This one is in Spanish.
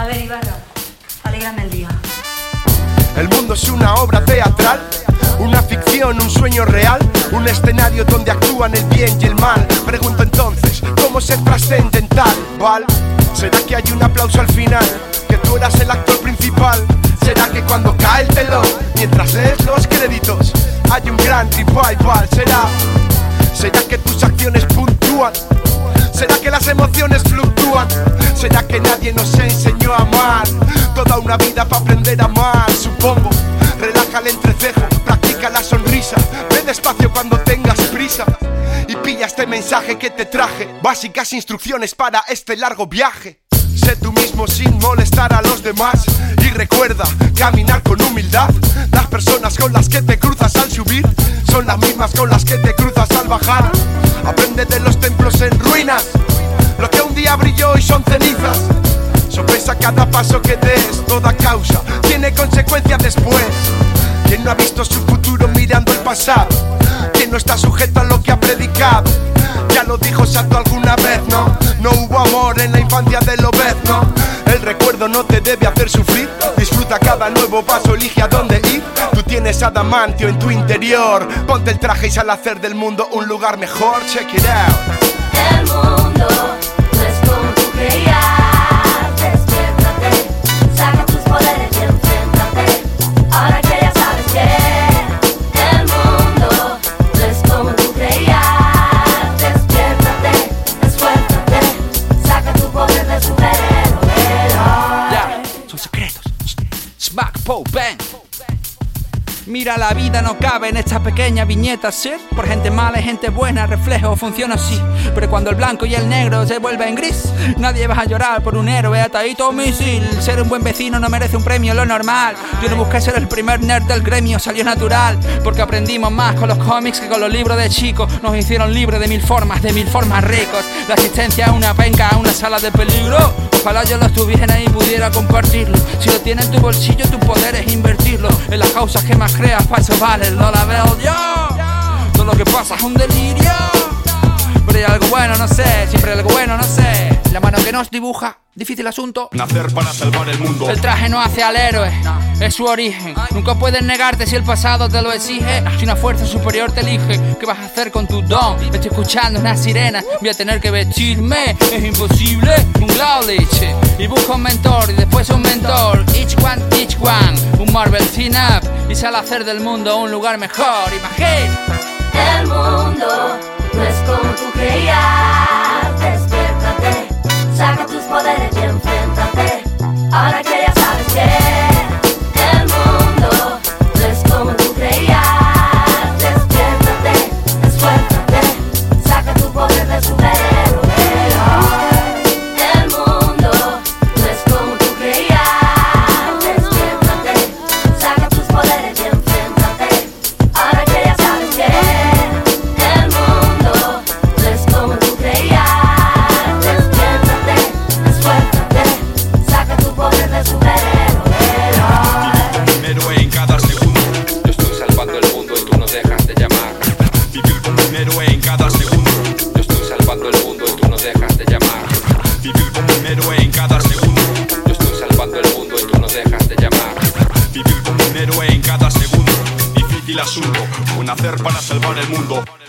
A ver, Ibarra, alégrame el día. El mundo es una obra teatral, una ficción, un sueño real, un escenario donde actúan el bien y el mal. Pregunto entonces, ¿cómo ser trascendental, Val? ¿Será que hay un aplauso al final? ¿Que tú eras el actor principal? ¿Será que cuando cae el telón, mientras lees los créditos, hay un gran revival? ¿Será que tus acciones puntúan? ¿Será que las emociones fluctúan? ¿Será que nadie nos enseñó a amar? Toda una vida para aprender a amar, supongo. Relaja el entrecejo, practica la sonrisa. Ve despacio cuando tengas prisa y pilla este mensaje que te traje. Básicas instrucciones para este largo viaje. Sé tú mismo sin molestar a los demás. Y recuerda caminar con humildad. Las personas con las que te cruzas al subir son las mismas con las que te cruzas al bajar. Aprende de los templos en ruinas. Lo que un día brilló hoy son cenizas. Sopesa cada paso que des. Toda causa tiene consecuencias después. ¿Quién no ha visto su futuro mirando el pasado? ¿Quién no está sujeto a lo que ha predicado? Ya lo dijo Sato alguna vez, ¿no? No hubo amor en la infancia del obezno. El recuerdo no te debe hacer sufrir. Disfruta cada nuevo paso, elige a dónde ir. Tú tienes adamantio en tu interior. Ponte el traje y sal a hacer del mundo un lugar mejor. Check it out. El mundo no es como tú creías. Despiértate, saca tus poderes y enfréntate. Ahora que ya sabes que el mundo no es como tú creías. Despiértate, esfuérzate, saca tu poder de superhéroe. Ya, son secretos. Smack, po, bang. Mira, la vida no cabe en esta pequeña viñeta. Ser por gente mala y gente buena, reflejo funciona así. Pero cuando el blanco y el negro se vuelven gris, nadie va a llorar por un héroe atadito a un misil. Ser un buen vecino no merece un premio, lo normal. Yo no busqué ser el primer nerd del gremio, salió natural. Porque aprendimos más con los cómics que con los libros de chicos. Nos hicieron libres de mil formas ricos. La existencia es una penca, una sala de peligro. Ojalá yo lo tuviera y pudiera compartirlo. Si lo tienes en tu bolsillo, tu poder es invertirlo en las causas que más creas, para eso vale, no la veo yo. Todo lo que pasa es un delirio. Pero hay algo bueno, no sé, siempre hay algo bueno, no sé. La mano que nos dibuja, difícil asunto. Nacer para salvar el mundo. El traje no hace al héroe, es su origen. Nunca puedes negarte si el pasado te lo exige. Si una fuerza superior te elige, ¿qué vas a hacer con tu don? Me estoy escuchando una sirena, voy a tener que vestirme. Es imposible, un Glowlich. Y busco un mentor y después un mentor. Each one, un Marvel team up. Y sale a hacer del mundo un lugar mejor. Imagina. El mundo no es como tú creías. Despiértate, saca tus poderes y enfréntate. Ahora que ya sabes que el mundo no es como tú creías. Despiértate, esfuérzate, saca tu poder de superhéroe. El mundo no es como tú creías. Despiértate, saca tus poderes y enfréntate. Ahora que ya sabes que el mundo no es como tú creías. Despiértate, esfuérzate, saca tu poder de superhéroe. Vivir como un héroe en cada segundo. Yo estoy salvando el mundo y tú no dejas de llamar. Vivir como un héroe en cada segundo. Yo estoy salvando el mundo y tú no dejas de llamar. Vivir como un héroe en cada segundo. Yo estoy salvando el mundo y tú no dejas de llamar. Vivir como un héroe en cada segundo. Difícil asunto, o nacer para salvar el mundo.